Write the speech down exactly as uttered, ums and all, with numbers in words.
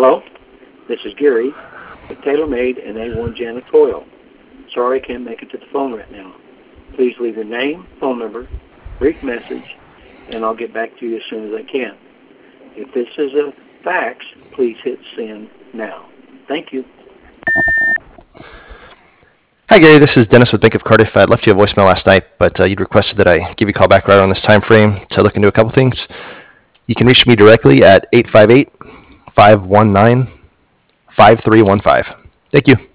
Hello, this is Gary with TaylorMade and A one Janitorial. Sorry I can't make it to the phone right now. Please leave your name, phone number, brief message, and I'll get back to you as soon as I can. If this is a fax, please hit send now. Thank you. Hi Gary, this is Dennis with Bank of Cardiff. I left you a voicemail last night, but uh, you'd requested that I give you a call back right around this time frame to look into a couple things. You can reach me directly at eight five eight, five one nine, five three one five. Thank you.